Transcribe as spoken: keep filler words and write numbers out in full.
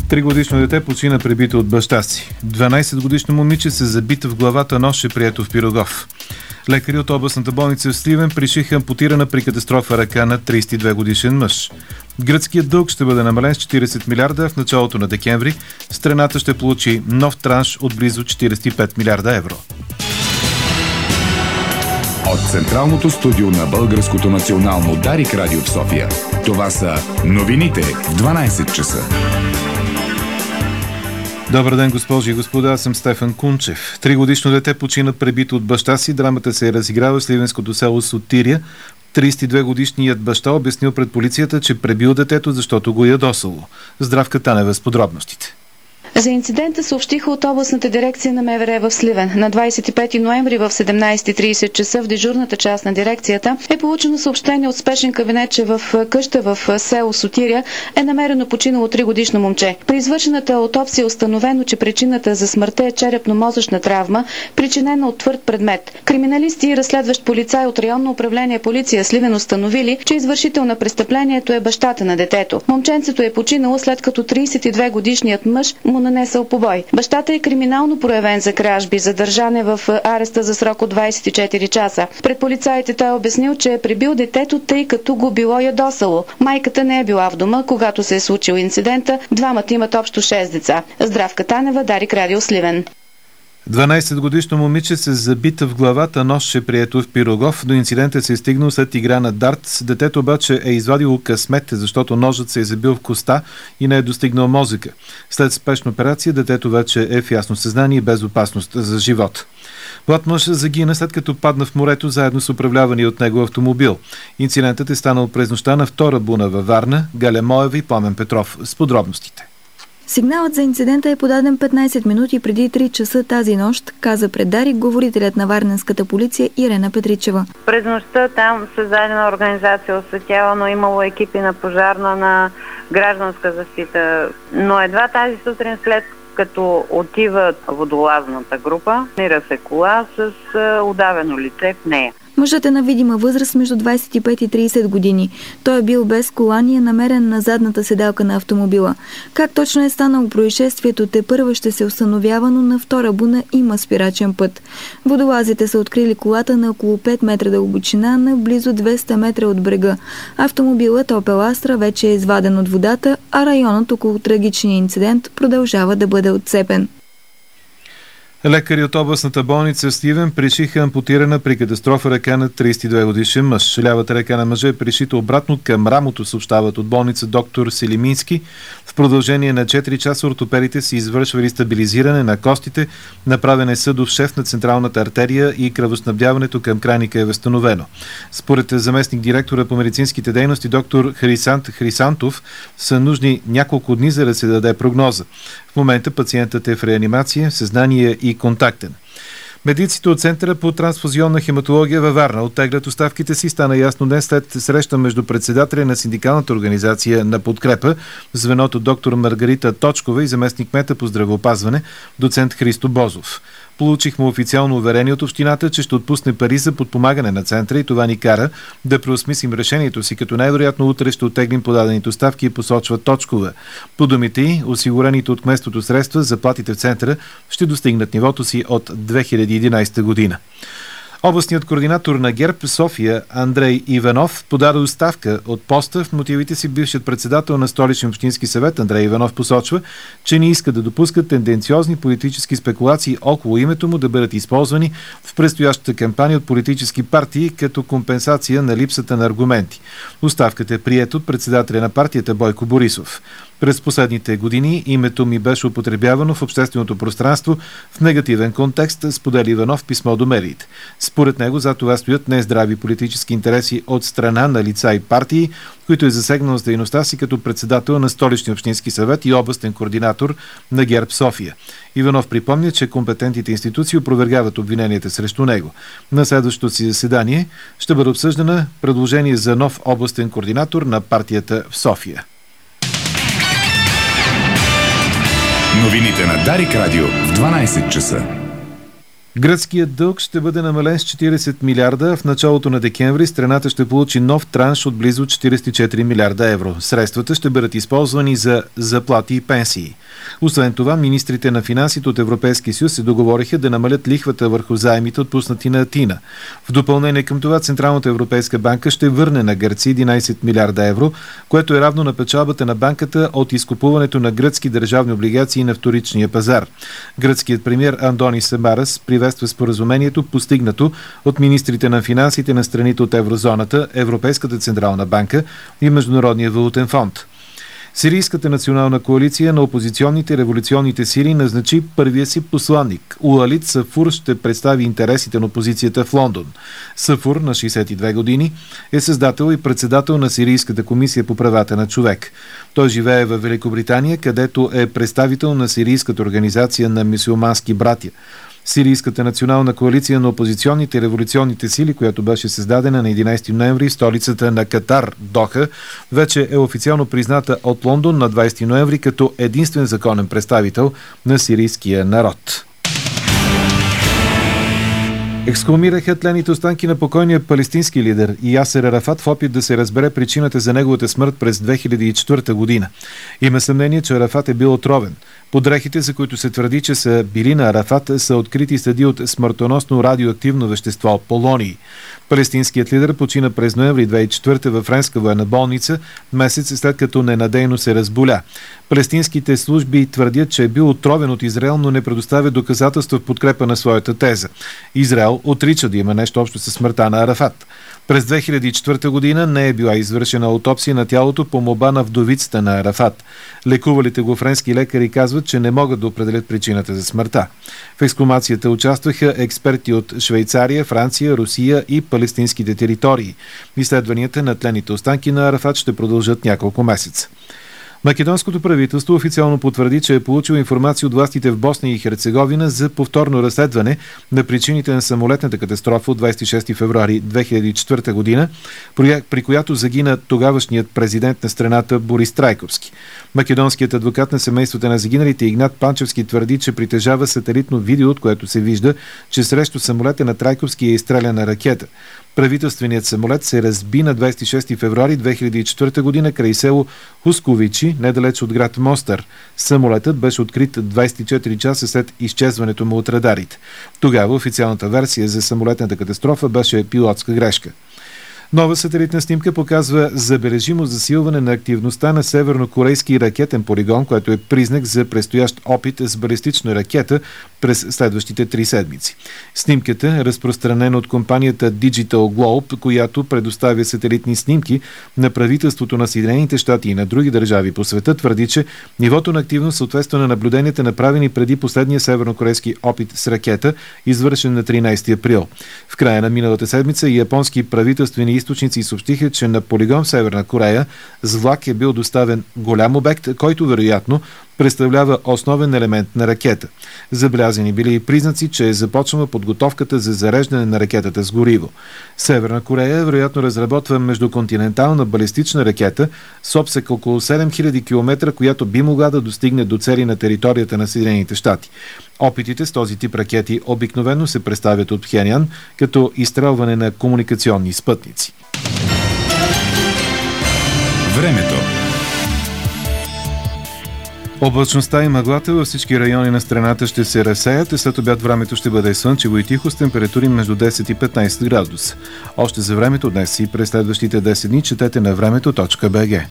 Тригодишно дете почина пребито от баща си. дванайсетгодишно момиче се забита в главата нож, прието в Пирогов. Лекари от областната болница в Сливен пришиха ампутирана при катастрофа ръка на трийсет и две годишен мъж. Гръцкият дълг ще бъде намален с четирийсет милиарда в началото на декември. Страната ще получи нов транш от близо четирийсет и пет милиарда евро. От Централното студио на Българското национално Дарик радио в София. Това са новините в дванайсет часа. Добър ден, госпожи и господа, аз съм Стефан Кунчев. Тригодишно дете почина пребито от баща си. Драмата се е разиграла в сливенското село Сотиря. трийсет и две годишният баща обяснил пред полицията, че пребил детето, защото го ядосало. Здравка Танева с подробностите. За инцидента съобщиха от областната дирекция на МВР в Сливен. На двайсет и пети ноември в седемнайсет и трийсет часа в дежурната част на дирекцията е получено съобщение от спешен кабинет, че в къща в село Сотиря е намерено починало тригодишно момче. При извършената аутопсия е установено, че причината за смъртта е черепно-мозъчна травма, причинена от твърд предмет. Криминалисти и разследващ полицай от районно управление полиция Сливен установили, че извършител на престъплението е бащата на детето. Момченцето е починало след като трийсет и две годишният мъж му нанесъл побой. Бащата е криминално проявен за кражби, задържан е в ареста за срок от двайсет и четири часа. Пред полицаите той е обяснил, че е пребил детето, тъй като го било ядосало. Майката не е била в дома, когато се е случил инцидента. Двамата имат общо шест деца. Здравка Танева, Дарик радио Сливен. дванайсетгодишно момиче се забита в главата, нож е прието в Пирогов. До инцидента се е стигнал след игра на дартс. Детето обаче е извадило късмет, защото ножът се е забил в коста и не е достигнал мозъка. След спешна операция детето вече е в ясно съзнание и без опасност за живот. Млад мъж загина след като падна в морето заедно с управлявания от него автомобил. Инцидентът е станал през нощта на втора буна във Варна. Галя Моева и Пламен Петров с подробностите. Сигналът за инцидента е подаден петнайсет минути преди три часа тази нощ, каза пред Дарик говорителят на варненската полиция Ирена Петричева. През нощта там създадена организация осветява, но имало екипи на пожарна, на гражданска защита. Но едва тази сутрин, след като отива водолазната група, намира се кола с удавено лице в нея. Мъжът е на видима възраст между двайсет и пет и трийсет години. Той е бил без колан и е намерен на задната седалка на автомобила. Как точно е станало происшествието, тепърва ще се установява, но на втора буна има спирачен път. Водолазите са открили колата на около пет метра дълбочина на близо двеста метра от брега. Автомобилът Опел Астра вече е изваден от водата, а районът около трагичния инцидент продължава да бъде отцепен. Лекари от областната болница в Сливен пришиха ампутирана при катастрофа ръка на трийсет и две годишен мъж. Лявата ръка на мъжа е пришита обратно към рамото, съобщават от болница доктор Селимински. В продължение на четири часа ортопедите си извършвали стабилизиране на костите, направен е съдов шев на централната артерия и кръвоснабдяването към крайника е възстановено. Според заместник директора по медицинските дейности доктор Хрисант Хрисантов са нужни няколко дни, за да се даде прогноза. В момента пациентът е в реанимация, съзнание и контактен. Медиците от Центъра по трансфузионна хематология във Варна оттеглят оставките си. Стана ясно днес след среща между председателя на синдикалната организация на подкрепа, звеното доктор Маргарита Точкова и заместник-кмета по здравеопазване, доцент Христо Бозов. Получихме официално уверение от общината, че ще отпусне пари за подпомагане на центъра и това ни кара да преосмислим решението си, като най-вероятно утре ще оттеглим подадените оставки и посочва Точкова. По думите й, осигурените от кметството средства, заплатите в центъра ще достигнат нивото си от две хиляди и единайсета година. Областният координатор на ГЕРБ София Андрей Иванов подаде оставка от поста. В мотивите си бившият председател на Столичния общински съвет Андрей Иванов посочва, че не иска да допускат тенденциозни политически спекулации около името му да бъдат използвани в предстоящата кампания от политически партии като компенсация на липсата на аргументи. Оставката е приета от председателя на партията Бойко Борисов. През последните години името ми беше употребявано в общественото пространство в негативен контекст, сподели Иванов в писмо до медиите. Според него за това стоят нездрави политически интереси от страна на лица и партии, които е засегнал с дейността си като председател на Столичния общински съвет и областен координатор на ГЕРБ София. Иванов припомня, че компетентните институции опровергават обвиненията срещу него. На следващото си заседание ще бъде обсъждана предложение за нов областен координатор на партията в София. Новините на Дарик радио в дванайсет часа. Гръцкият дълг ще бъде намален с четиридесет милиарда, а в началото на декември страната ще получи нов транш от близо четиридесет и четири милиарда евро. Средствата ще бъдат използвани за заплати и пенсии. Освен това, министрите на финансите от Европейския съюз се договориха да намалят лихвата върху заемите, отпуснати на Атина. В допълнение към това, Централната европейска банка ще върне на Гърция единадесет милиарда евро, което е равно на печалбата на банката от изкупуването на гръцки държавни облигации на вторичния пазар. Гръцкият премиер Андонис Самарас приветства споразумението, постигнато от министрите на финансите на страните от еврозоната, Европейската централна банка и Международния валутен фонд. Сирийската национална коалиция на опозиционните революционните сили назначи първия си посланник. Уалид Сафур ще представи интересите на опозицията в Лондон. Сафур, на шейсет и две години, е създател и председател на Сирийската комисия по правата на човек. Той живее в Великобритания, където е представител на Сирийската организация на мюсюлмански братя. Сирийската национална коалиция на опозиционните и революционните сили, която беше създадена на единадесети ноември в столицата на Катар, Доха, вече е официално призната от Лондон на двадесети ноември като единствен законен представител на сирийския народ. Ексхумираха тлените останки на покойния палестински лидер Ясер Арафат в опит да се разбере причината за неговата смърт през две хиляди и четвърта година. Има съмнение, че Арафат е бил отровен. Под дрехите, за които се твърди, че са били на Арафат, са открити следи от смъртоносно радиоактивно вещество – полоний. Палестинският лидер почина през ноември две хиляди и четвърта във френска военна болница, месец след като ненадейно се разболя. Палестинските служби твърдят, че е бил отровен от Израел, но не предоставя доказателства в подкрепа на своята теза. Израел отрича да има нещо общо със смъртта на Арафат. През две хиляди и четвърта година не е била извършена аутопсия на тялото по молба на вдовицата на Арафат. Лекувалите го френски лекари казват, че не могат да определят причината за смъртта. В ексхумацията участваха експерти от Швейцария, Франция, Русия и палестинските територии. Изследванията на тлените останки на Арафат ще продължат няколко месеца. Македонското правителство официално потвърди, че е получило информация от властите в Босна и Херцеговина за повторно разследване на причините на самолетната катастрофа от двадесет и шести февруари две хиляди и четвърта година, при която загина тогавашният президент на страната Борис Трайковски. Македонският адвокат на семействата на загиналите Игнат Панчевски твърди, че притежава сателитно видео, от което се вижда, че срещу самолета на Трайковски е изстреляна ракета. Правителственият самолет се разби на двадесет и шести февруари две хиляди и четвърта година край село Хусковичи, недалеч от град Мостър. Самолетът беше открит двадесет и четири часа след изчезването му от радарите. Тогава официалната версия за самолетната катастрофа беше пилотска грешка. Нова сателитна снимка показва забележимо засилване на активността на севернокорейски ракетен полигон, което е признак за предстоящ опит с балистична ракета през следващите три седмици. Снимката, разпространена от компанията Digital Globe, която предоставя сателитни снимки на правителството на Съединените щати и на други държави по света, твърди, че нивото на активност съответства на наблюденията, направени преди последния севернокорейски опит с ракета, извършен на тринадесети април. В края на миналата седмица японски правителствени източници съобщиха, че на полигон в Северна Корея с влак е бил доставен голям обект, който вероятно представлява основен елемент на ракета. Забелязани били и признаци, че е започнала подготовката за зареждане на ракетата с гориво. Северна Корея вероятно разработва междуконтинентална балистична ракета с обсек около седем хиляди километра, която би могла да достигне до цели на територията на Съединените щати. Опитите с този тип ракети обикновено се представят от Пхенян като изстрелване на комуникационни спътници. Времето. Облачността и мъглата във всички райони на страната ще се разсеят, и след обяд времето ще бъде слънчево и тихо с температури между десет и петнадесет градуса. Още за времето днес и през следващите десет дни четете на времето точка бг.